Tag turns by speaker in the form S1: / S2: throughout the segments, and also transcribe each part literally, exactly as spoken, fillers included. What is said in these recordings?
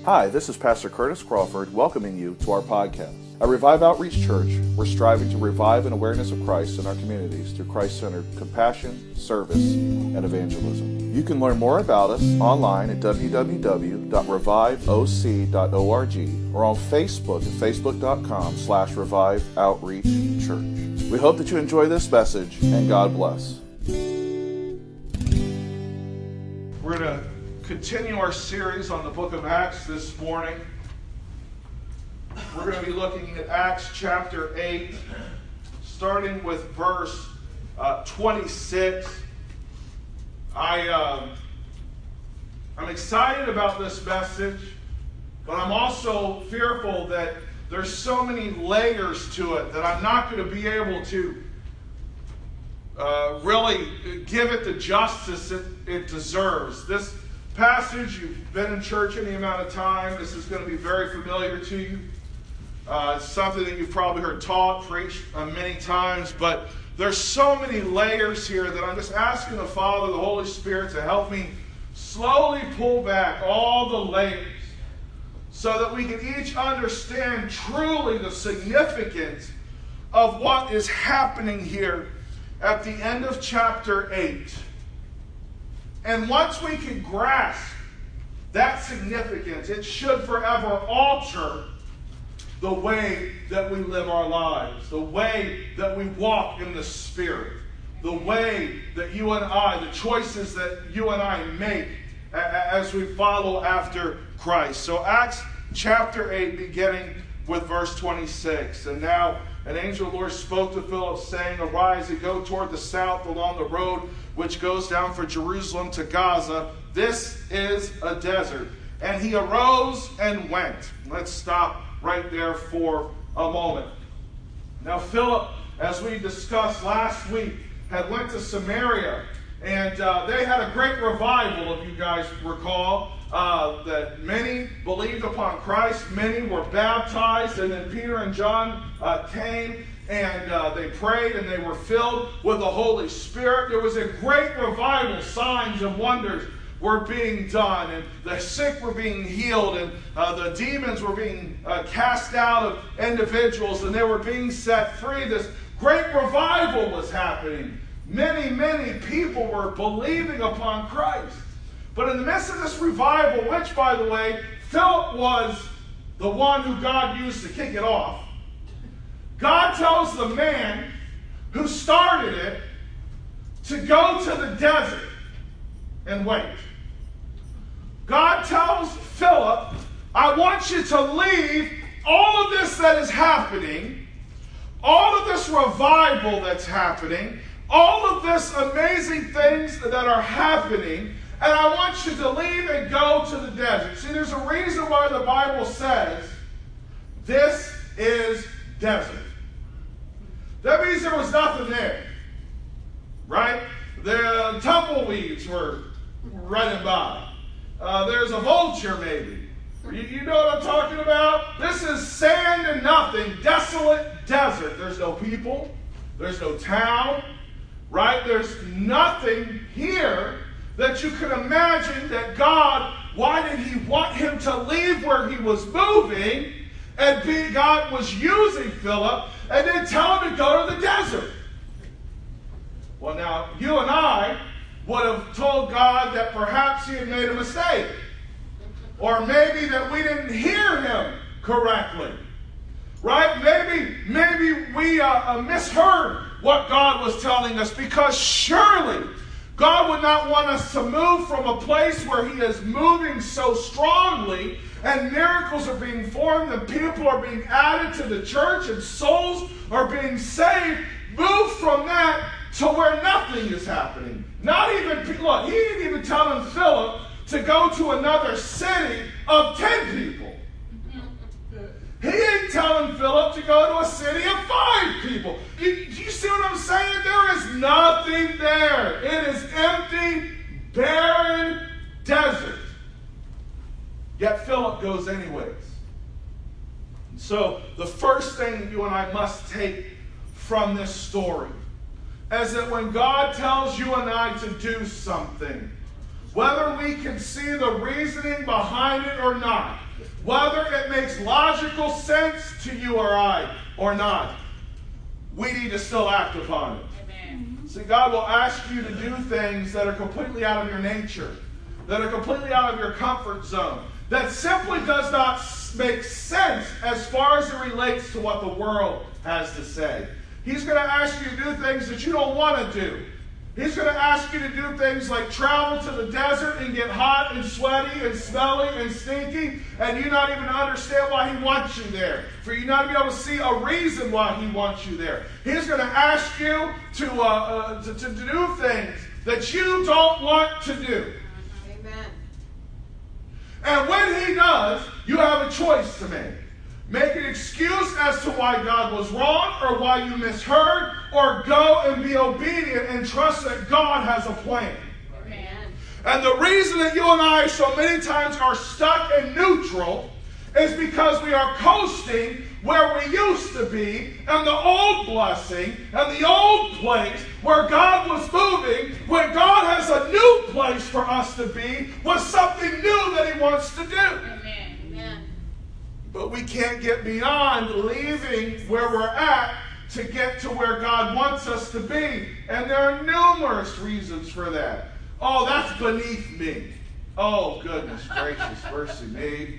S1: Hi, this is Pastor Curtis Crawford welcoming you to our podcast. At Revive Outreach Church, we're striving to revive an awareness of Christ in our communities through Christ-centered compassion, service, and evangelism. You can learn more about us online at w w w dot revive o c dot org or on Facebook at facebook dot com slash revive outreach church. We hope that you enjoy this message, and God bless. We're going to continue our series on the book of Acts this morning. We're going to be looking at Acts chapter eight, starting with verse uh, twenty-six. I, uh, I'm excited about this message, but I'm also fearful that there's so many layers to it that I'm not going to be able to uh, really give it the justice it, it deserves. This passage, you've been in church any amount of time, this is going to be very familiar to you. Uh, it's something that you've probably heard taught, preached uh, many times, but there's so many layers here that I'm just asking the Father, the Holy Spirit, to help me slowly pull back all the layers so that we can each understand truly the significance of what is happening here at the end of chapter eight. And once we can grasp that significance, it should forever alter the way that we live our lives, the way that we walk in the Spirit, the way that you and I, the choices that you and I make as we follow after Christ. So Acts chapter eight, beginning with verse twenty-six. And now an angel of the Lord spoke to Philip, saying, Arise and go toward the south along the road which goes down from Jerusalem to Gaza. This is a desert. And he arose and went. Let's stop right there for a moment. Now Philip, as we discussed last week, had went to Samaria, and uh, they had a great revival, if you guys recall, uh, that many believed upon Christ, many were baptized, and then Peter and John uh, came, and uh, they prayed, and they were filled with the Holy Spirit. There was a great revival. Signs and wonders were being done, and the sick were being healed, and uh, the demons were being uh, cast out of individuals, and they were being set free. This great revival was happening. Many, many people were believing upon Christ. But in the midst of this revival, which, by the way, Philip was the one who God used to kick it off, God tells the man who started it to go to the desert and wait. God tells Philip, I want you to leave all of this that is happening, all of this revival that's happening, all of this amazing things that are happening, and I want you to leave and go to the desert. See, there's a reason why the Bible says this is desert. That means there was nothing there, right? The tumbleweeds were running by. Uh, there's a vulture maybe. You, you know what I'm talking about? This is sand and nothing, desolate desert. There's no people. There's no town, right? There's nothing here that you can imagine that God, why did he want him to leave where he was moving and be, God was using Philip and then tell him to go to the desert? Well, now, you and I would have told God that perhaps he had made a mistake. Or maybe that we didn't hear him correctly. Right? Maybe, maybe we uh, uh, misheard what God was telling us, because surely God would not want us to move from a place where he is moving so strongly and miracles are being formed and people are being added to the church and souls are being saved. Move from that to where nothing is happening. Not even, look, he didn't even tell him, Philip, to go to another city of ten people. He ain't telling Philip to go to a city of five people. You, you see what I'm saying? There is nothing there. It is empty, barren desert. Yet Philip goes anyways. So the first thing that you and I must take from this story is that when God tells you and I to do something, whether we can see the reasoning behind it or not, whether it makes logical sense to you or I or not, we need to still act upon it. Amen. See, God will ask you to do things that are completely out of your nature, that are completely out of your comfort zone, that simply does not make sense as far as it relates to what the world has to say. He's going to ask you to do things that you don't want to do. He's going to ask you to do things like travel to the desert and get hot and sweaty and smelly and stinky, and you not even understand why he wants you there. For you not to be able to see a reason why he wants you there. He's going to ask you to, uh, uh, to, to do things that you don't want to do.
S2: Amen.
S1: And when he does, you have a choice to make. Make an excuse as to why God was wrong or why you misheard, or go and be obedient and trust that God has a plan.
S2: Amen.
S1: And the reason that you and I so many times are stuck in neutral is because we are coasting where we used to be, and the old blessing and the old place where God was moving, when God has a new place for us to be, with something new that he wants to do.
S2: Amen. Amen.
S1: But we can't get beyond leaving where we're at to get to where God wants us to be. And there are numerous reasons for that. Oh, that's beneath me. Oh, goodness gracious, mercy me.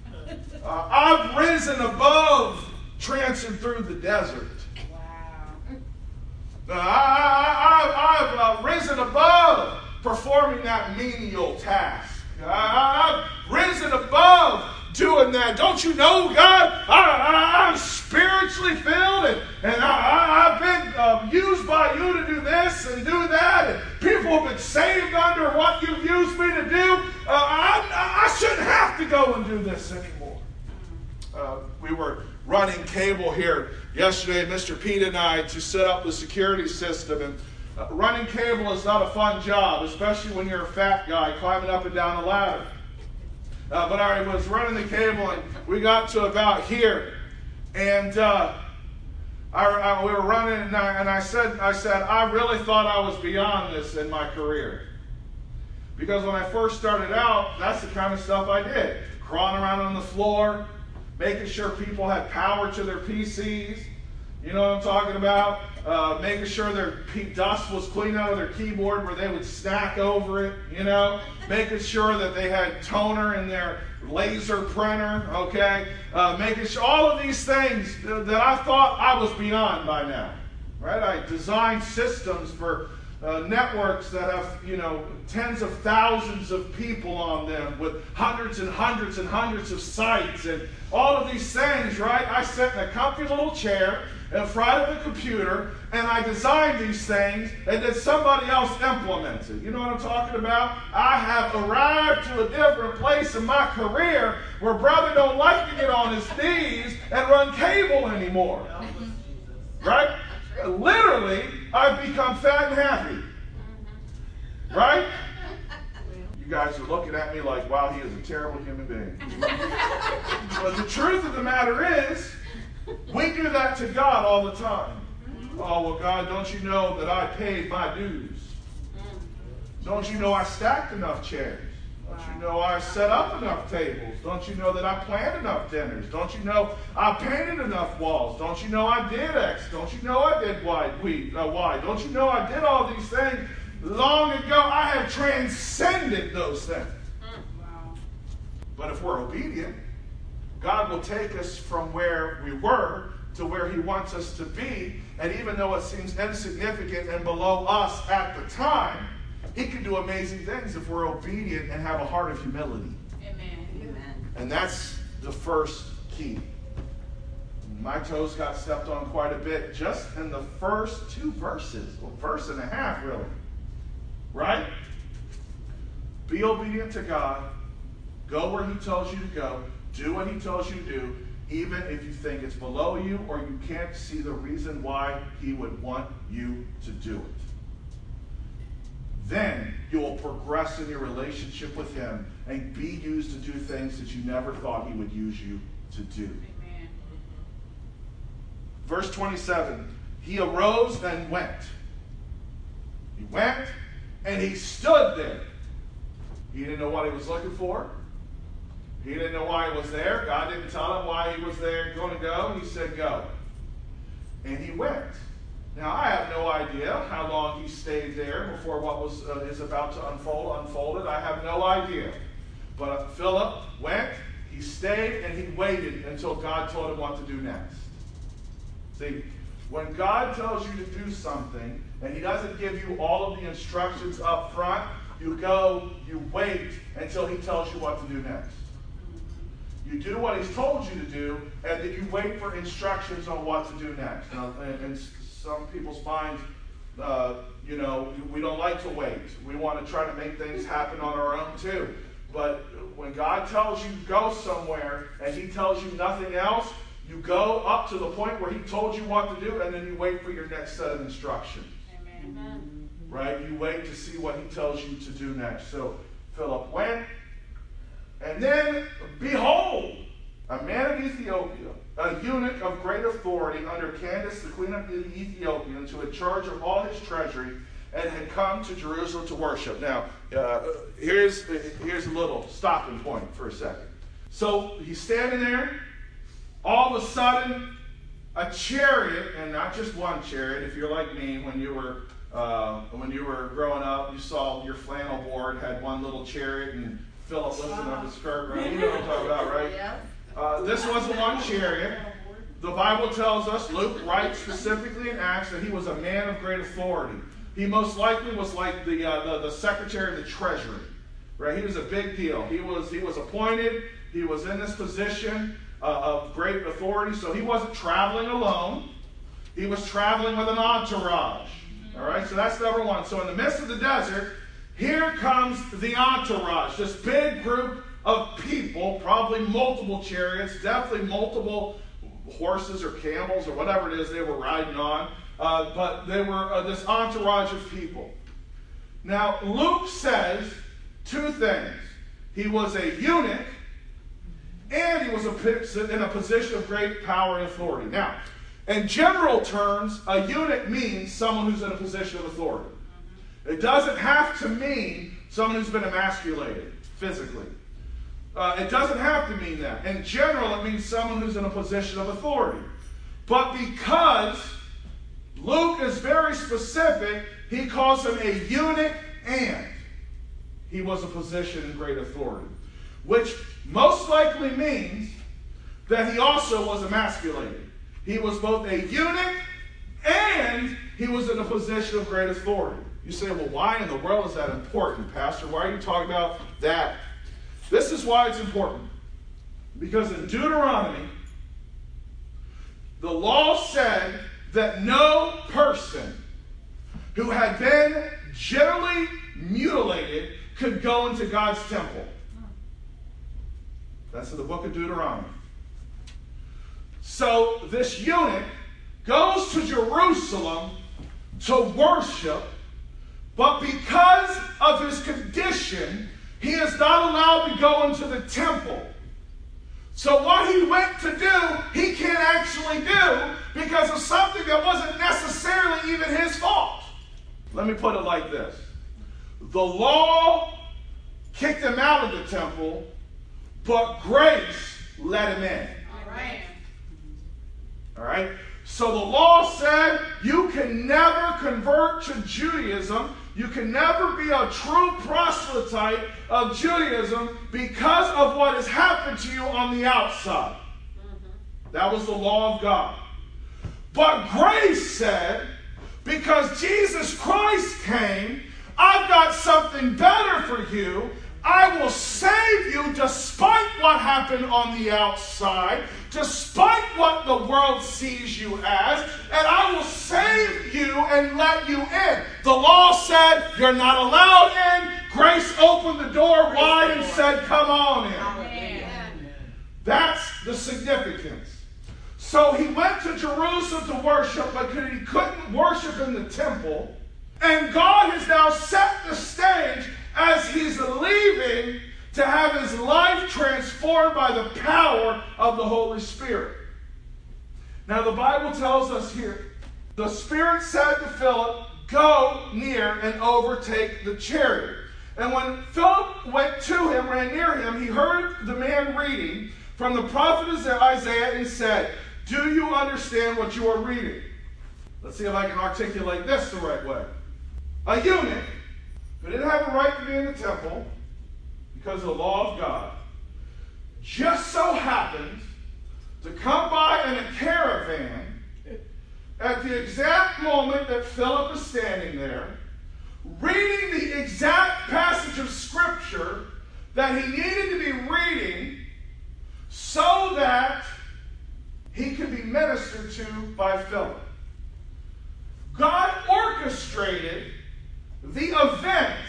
S1: Uh, I've risen above trancing through the desert.
S2: Wow.
S1: Uh, I, I, I've uh, risen above performing that menial task. I, I've risen above doing that. Don't you know, God, I, I, I'm spiritually filled, and, and I, I, I've been uh, used by you to do this and do that, and people have been saved under what you've used me to do. Uh, I, I shouldn't have to go and do this anymore. Uh, we were running cable here yesterday, Mister Pete and I, to set up the security system, and uh, running cable is not a fun job, especially when you're a fat guy climbing up and down a ladder. Uh, but I was running the cable, and we got to about here, and uh, I, I, we were running, and I, and I said, I said, I really thought I was beyond this in my career, because when I first started out, that's the kind of stuff I did: crawling around on the floor, making sure people had power to their P Cs. You know what I'm talking about? Uh, making sure their dust was clean out of their keyboard where they would snack over it, you know? Making sure that they had toner in their laser printer, okay? Uh, making sure all of these things that I thought I was beyond by now, right? I designed systems for uh, networks that have, you know, tens of thousands of people on them with hundreds and hundreds and hundreds of sites and all of these things, right? I sat in a comfy little chair in front of the computer, and I designed these things, and then somebody else implemented. You know what I'm talking about? I have arrived to a different place in my career where brother don't like to get on his knees and run cable anymore. Right? Literally, I've become fat and happy. Right? You guys are looking at me like, wow, he is a terrible human being. But the truth of the matter is, we do that to God all the time. Oh, well, God, don't you know that I paid my dues? Don't you know I stacked enough chairs? Don't you know I set up enough tables? Don't you know that I planned enough dinners? Don't you know I painted enough walls? Don't you know I did X? Don't you know I did Y? We, uh, y? Don't you know I did all these things long ago? I have transcended those things.
S2: Wow.
S1: But if we're obedient, God will take us from where we were to where he wants us to be. And even though it seems insignificant and below us at the time, he can do amazing things if we're obedient and have a heart of humility.
S2: Amen. Amen.
S1: And that's the first key. My toes got stepped on quite a bit just in the first two verses. Well, verse and a half, really. Right? Be obedient to God. Go where he tells you to go. Do what he tells you to do, even if you think it's below you or you can't see the reason why he would want you to do it. Then you will progress in your relationship with him and be used to do things that you never thought he would use you to do.
S2: Amen.
S1: Verse twenty-seven, he arose and went. He went and he stood there. He didn't know what he was looking for. He didn't know why he was there. God didn't tell him why he was there going to go. He said, go. And he went. Now, I have no idea how long he stayed there before what was uh, is about to unfold unfolded. I have no idea. But uh, Philip went, he stayed, and he waited until God told him what to do next. See, when God tells you to do something, and he doesn't give you all of the instructions up front, you go, you wait until he tells you what to do next. You do what he's told you to do, and then you wait for instructions on what to do next. Now, in some people's minds, uh, you know, we don't like to wait. We want to try to make things happen on our own too. But when God tells you to go somewhere, and he tells you nothing else, you go up to the point where he told you what to do, and then you wait for your next set of instructions.
S2: Amen.
S1: Right? You wait to see what he tells you to do next. So Philip went, and then, behold, a man of Ethiopia, a eunuch of great authority under Candace, the queen of the Ethiopians, who had charge of all his treasury, and had come to Jerusalem to worship. Now, uh, here's, here's a little stopping point for a second. So he's standing there. All of a sudden, a chariot, and not just one chariot. If you're like me, when you were uh, when you were growing up, you saw your flannel board had one little chariot, and Philip lifting up his skirt. Right? You know what I'm talking about, right?
S2: Yeah.
S1: Uh, this wasn't one chariot. The Bible tells us, Luke writes specifically in Acts, that he was a man of great authority. He most likely was like the uh, the, the secretary of the treasury, right? He was a big deal. He was he was appointed. He was in this position uh, of great authority. So he wasn't traveling alone. He was traveling with an entourage. All right. So that's number one. So in the midst of the desert, here comes the entourage. This big group of people, probably multiple chariots, definitely multiple horses or camels or whatever it is they were riding on. Uh, but they were uh, this entourage of people. Now, Luke says two things. He was a eunuch, and he was a, in a position of great power and authority. Now, in general terms, a eunuch means someone who's in a position of authority. It doesn't have to mean someone who's been emasculated physically. Uh, it doesn't have to mean that. In general, it means someone who's in a position of authority. But because Luke is very specific, he calls him a eunuch, and he was a position in great authority, which most likely means that he also was emasculated. He was both a eunuch and he was in a position of great authority. You say, well, why in the world is that important, Pastor? Why are you talking about that? This is why it's important. Because in Deuteronomy, the law said that no person who had been generally mutilated could go into God's temple. That's in the book of Deuteronomy. So this eunuch goes to Jerusalem to worship, but because of his condition, he is not allowed to go into the temple. So what he went to do, he can't actually do because of something that wasn't necessarily even his fault. Let me put it like this. The law kicked him out of the temple, but grace let him in.
S2: All right.
S1: All right? So the law said you can never convert to Judaism. You can never be a true proselyte of Judaism because of what has happened to you on the outside. Mm-hmm. That was the law of God. But grace said, because Jesus Christ came, I've got something better for you. I will save you despite what happened on the outside, despite what the world sees you as, and I will save you and let you in. The law said you're not allowed in. Grace opened the door wide and said, come on in.
S2: Amen.
S1: That's the significance. So he went to Jerusalem to worship, but he couldn't worship in the temple. And God has now set the stage as he's leaving to have his life transformed by the power of the Holy Spirit. Now the Bible tells us here, the Spirit said to Philip, go near and overtake the chariot. And when Philip went to him, ran near him, he heard the man reading from the prophet Isaiah and said, "Do you understand what you are reading?" Let's see if I can articulate this the right way. A eunuch who didn't have a right to be in the temple because of the law of God just so happened to come by in a caravan at the exact moment that Philip is standing there, reading the exact passage of Scripture that he needed to be reading so that he could be ministered to by Philip. God orchestrated the events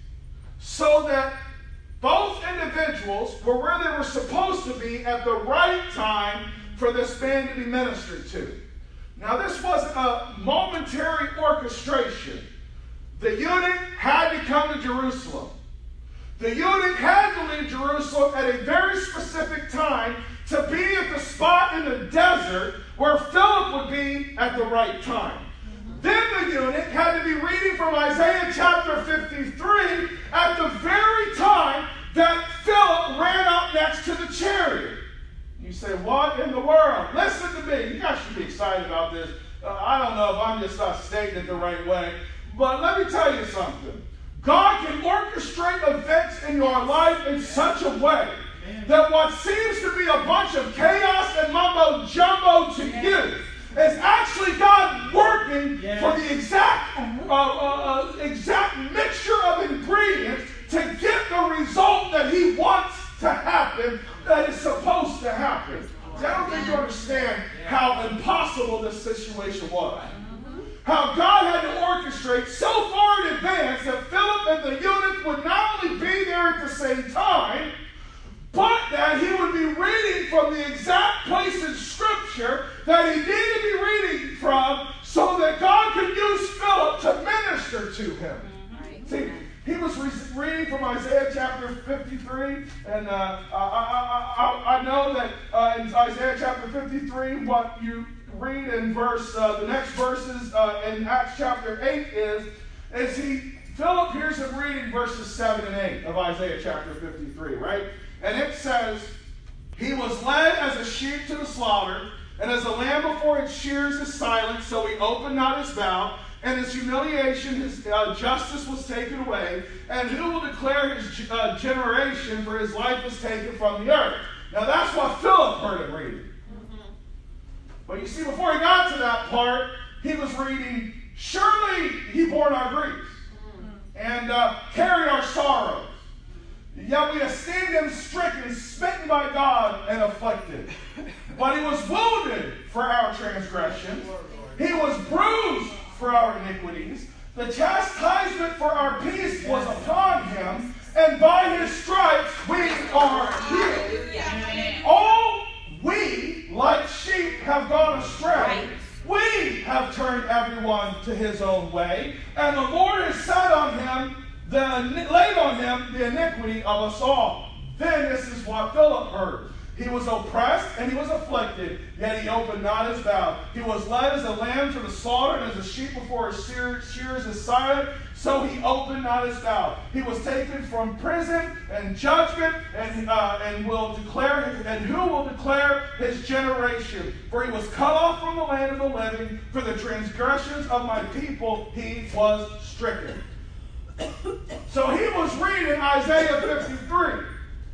S1: so that both individuals were where they were supposed to be at the right time for this man to be ministered to. Now, this wasn't a momentary orchestration. The eunuch had to come to Jerusalem. The eunuch had to leave Jerusalem at a very specific time to be at the spot in the desert where Philip would be at the right time. Then the eunuch had to be reading from Isaiah chapter fifty-three at the very time that Philip ran up next to the chariot. You say, what in the world? Listen to me. You guys should be excited about this. Uh, I don't know if I'm just not stating it the right way, but let me tell you something. God can orchestrate events in your life in such a way that what seems to be a bunch of chaos and mumbo jumbo to you is actually God working yes. for the exact, uh, uh, uh, exact mixture of ingredients to get the result that He wants to happen, that is supposed to happen. See, I don't think you understand how impossible this situation was. How God had to orchestrate so far in advance that Philip and the eunuch would not only be there at the same time, but that he would be reading from the exact place in Scripture that he needed to be reading from so that God could use Philip to minister to him. Right. See, he was re- reading from Isaiah chapter fifty-three, and uh, I, I, I, I know that uh, in Isaiah chapter fifty-three, what you read in verse, uh, the next verses uh, in Acts chapter eight is, is he, Philip hears him reading verses seven and eight of Isaiah chapter fifty-three, right? And it says, "He was led as a sheep to the slaughter, and as a lamb before its shears is silent, so he opened not his mouth. And his humiliation, his uh, justice was taken away. And who will declare his uh, generation, for his life was taken from the earth?" Now that's what Philip heard him reading. Mm-hmm. But you see, before he got to that part, he was reading, "Surely he bore our griefs, mm-hmm. and uh, carried our sorrows. Yet we esteemed him stricken, smitten by God, and afflicted. But he was wounded for our transgressions. He was bruised for our iniquities. The chastisement for our peace was upon him, and by his stripes we are healed. All we, like sheep, have gone astray. We have turned everyone to his own way, and the Lord has set on him the, laid on him the iniquity of us all." Then this is what Philip heard. "He was oppressed and he was afflicted, yet he opened not his mouth. He was led as a lamb to the slaughter, and as a sheep before his shears is silent, so he opened not his mouth. He was taken from prison and judgment, and uh, and will declare and who will declare his generation? For he was cut off from the land of the living. For the transgressions of my people he was stricken." So he was reading Isaiah fifty-three.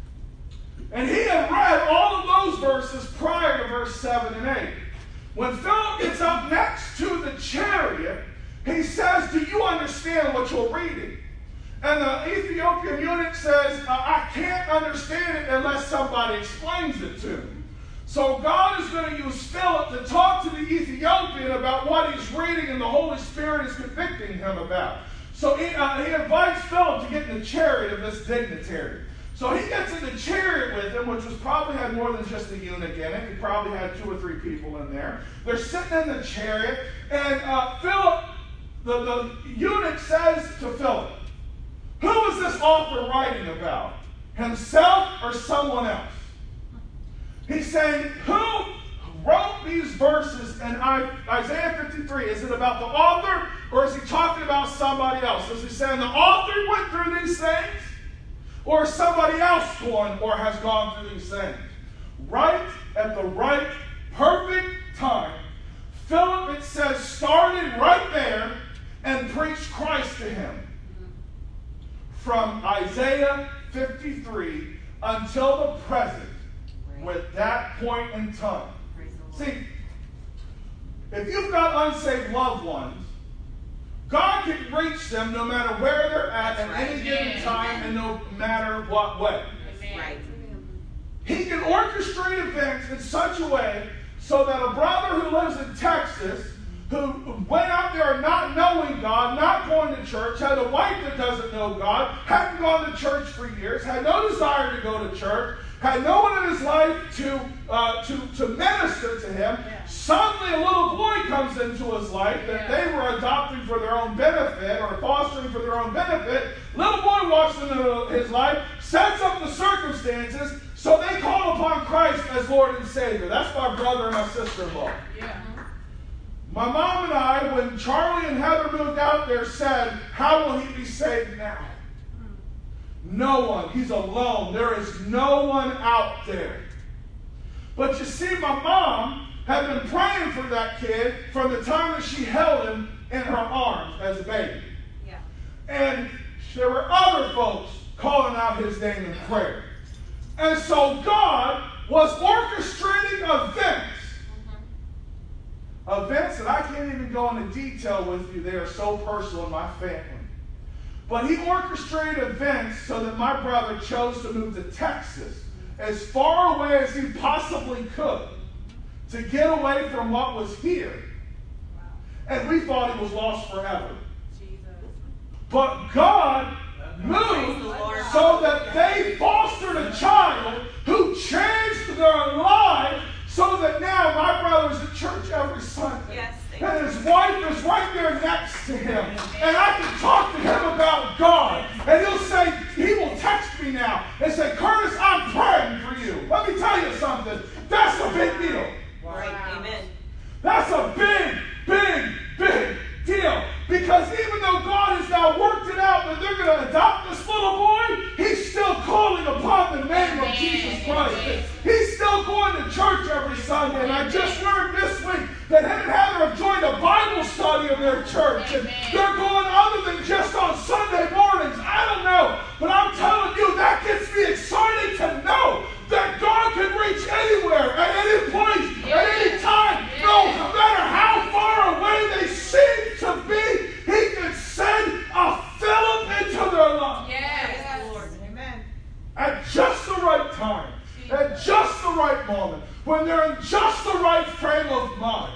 S1: And he had read all of those verses prior to verse seven and eight. When Philip gets up next to the chariot, he says, "Do you understand what you're reading?" And the Ethiopian eunuch says, "I can't understand it unless somebody explains it to me." So God is going to use Philip to talk to the Ethiopian about what he's reading and the Holy Spirit is convicting him about. So he, uh, he invites Philip to get in the chariot of this dignitary. So he gets in the chariot with him, which was probably had more than just the eunuch in it. He probably had two or three people in there. They're sitting in the chariot, and uh, Philip, the, the eunuch says to Philip, "Who is this author writing about? Himself or someone else?" He's saying, "Who? wrote these verses in Isaiah fifty-three? Is it about the author, or is he talking about somebody else? Is he saying the author went through these things, or is somebody else going or has gone through these things? Right at the right, perfect time, Philip, it says, started right there and preached Christ to him. From Isaiah fifty-three until the present, with that point in time. See, if you've got unsaved loved ones, God can reach them no matter where they're at at any given time and no matter what way.
S2: Right.
S1: He can orchestrate events in such a way so that a brother who lives in Texas, who went out there not knowing God, not going to church, had a wife that doesn't know God, hadn't gone to church for years, had no desire to go to church, had no one in his life to uh, to, to minister to him. Yeah. Suddenly a little boy comes into his life that yeah. they were adopting for their own benefit or fostering for their own benefit. Little boy walks into his life, sets up the circumstances, so they call upon Christ as Lord and Savior. That's my brother and my sister-in-law. Yeah. My mom and I, when Charlie and Heather moved out there, said, how will he be saved now? No one. He's alone. There is no one out there. But you see, my mom had been praying for that kid from the time that she held him in her arms as a baby. Yeah. And there were other folks calling out his name in prayer. And so God was orchestrating events. Mm-hmm. Events that I can't even go into detail with you. They are so personal in my family. But he orchestrated events so that my brother chose to move to Texas as far away as he possibly could to get away from what was here. Wow. And we thought he was lost forever. Jesus. But God moved so that they fostered a child who changed their life so that now my brother's at church every Sunday. Yes. And his wife is right there next to him. And I can talk to him about God. And he'll say, he will text me now and say, Curtis, I'm praying for you. Let me tell you something. That's a big deal.
S2: Right. Amen.
S1: That's a big, big, big deal. Because even though God has now worked it out that they're going to adopt this little boy, he's still calling upon the name of Jesus Christ. He's still going to church every Sunday. And I just learned this week that him and Heather have joined a Bible study in their church. And they're going other than just on Sunday mornings. I don't know. But I'm telling you, that gets me excited to know that God can reach anywhere, at any place, at any time. No, no matter how far away they seem to be, he can send a Philip into their life.
S2: Yes, Lord. Amen.
S1: At just the right time. At just the right moment. When they're in just the right frame of mind.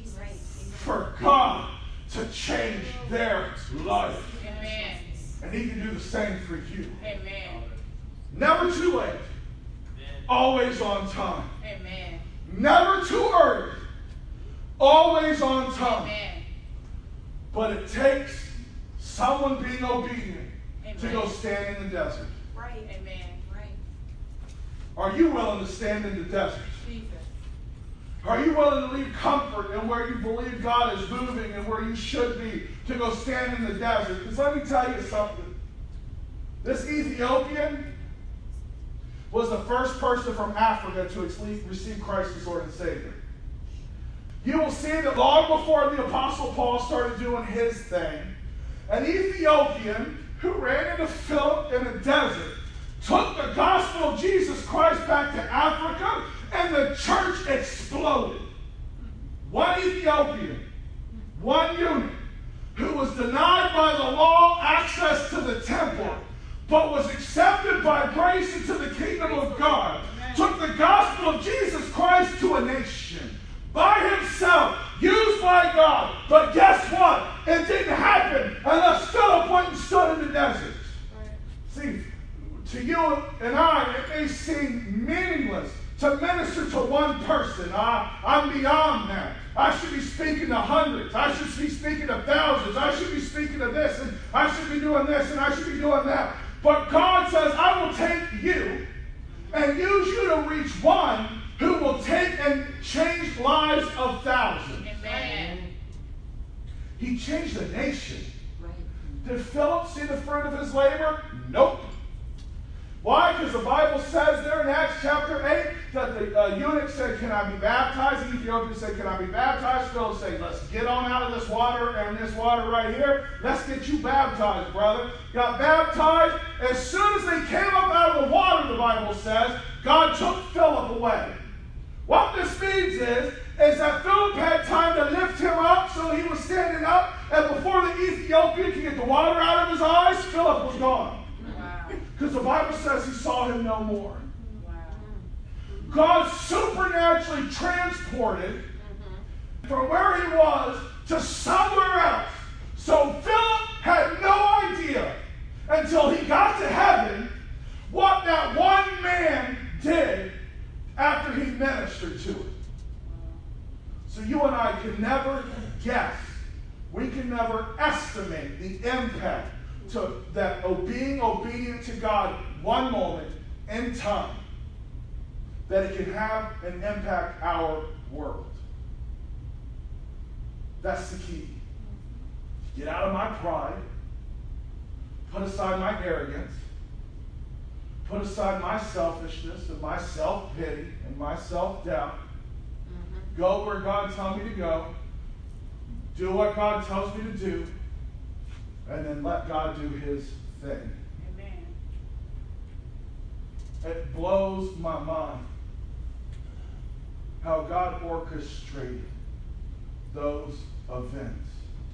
S1: For God to change their life.
S2: Amen.
S1: And he can do the same for you.
S2: Amen.
S1: Never too late. Always on time.
S2: Amen.
S1: Never too early. Always on time.
S2: Amen.
S1: But it takes someone being obedient
S2: Amen.
S1: To go stand in the desert.
S2: Right. Amen. Right.
S1: Are you willing to stand in the desert?
S2: Jesus.
S1: Are you willing to leave comfort and where you believe God is moving and where you should be to go stand in the desert? Because let me tell you something. This Ethiopian was the first person from Africa to receive Christ as Lord and Savior. You will see that long before the Apostle Paul started doing his thing, an Ethiopian who ran into Philip in a desert took the gospel of Jesus Christ back to Africa, and the church exploded. One Ethiopian, one eunuch, who was denied by the law access to the temple, but was accepted by grace into the kingdom of God, took the gospel of Jesus Christ to a nation by himself, used by God. But guess what? It didn't happen unless Philip went and stood in the desert. See, to you and I, it may seem meaningless to minister to one person. I, I'm beyond that. I should be speaking to hundreds. I should be speaking to thousands. I should be speaking to this, and I should be doing this, and I should be doing that. But God says, I will take you and use you to reach one who will take and change lives of thousands.
S2: Amen.
S1: He changed a nation. Did Philip see the fruit of his labor? Nope. Why? Because the Bible says there in Acts chapter eight that the uh, eunuch said, can I be baptized? The Ethiopian said, can I be baptized? Philip said, let's get on out of this water and this water right here. Let's get you baptized, brother. Got baptized. As soon as they came up out of the water, the Bible says, God took Philip away. What this means is, is that Philip had time to lift him up so he was standing up, and before the Ethiopian could get the water out of his eyes, Philip was gone. Because the Bible says he saw him no more.
S2: Wow.
S1: God supernaturally transported from where he was to somewhere else. So Philip had no idea until he got to heaven what that one man did after he ministered to it. So you and I can never guess. We can never estimate the impact to that being obedient to God one moment in time, that it can have and impact our world. That's the key. Get out of my pride. Put aside my arrogance. Put aside my selfishness and my self-pity and my self-doubt. Mm-hmm. Go where God tells me to go. Do what God tells me to do. And then let God do his thing.
S2: Amen.
S1: It blows my mind how God orchestrated those events.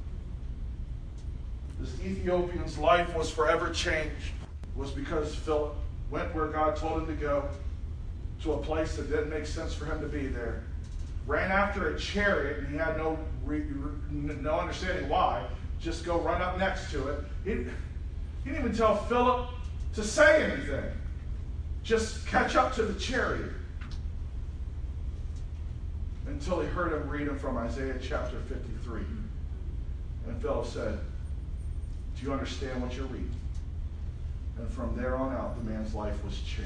S1: This Ethiopian's life was forever changed. It was because Philip went where God told him to go, to a place that didn't make sense for him to be there. Ran after a chariot, and he had no, re, no understanding why. Just go run up next to it. He, he didn't even tell Philip to say anything. Just catch up to the chariot. Until he heard him read him from Isaiah chapter fifty-three. And Philip said, do you understand what you're reading? And from there on out, the man's life was changed.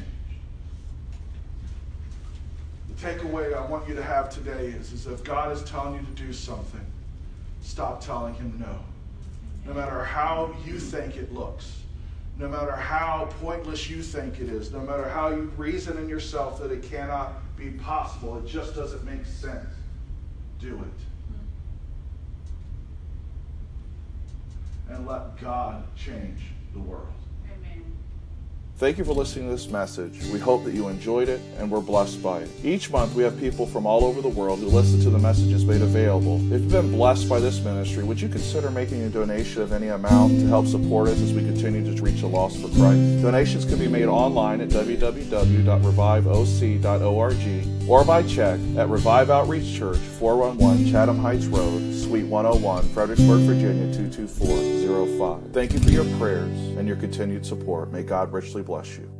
S1: The takeaway I want you to have today is, is if God is telling you to do something, stop telling him no. No matter how you think it looks, no matter how pointless you think it is, no matter how you reason in yourself that it cannot be possible, it just doesn't make sense, do it. And let God change the world.
S2: Amen.
S3: Thank you for listening to this message. We hope that you enjoyed it and were blessed by it. Each month we have people from all over the world who listen to the messages made available. If you've been blessed by this ministry, would you consider making a donation of any amount to help support us as we continue to reach the lost for Christ? Donations can be made online at w w w dot revive o c dot org or by check at Revive Outreach Church, four one one Chatham Heights Road, Suite one oh one, Fredericksburg, Virginia two two four zero five. Thank you for your prayers and your continued support. May God richly bless you.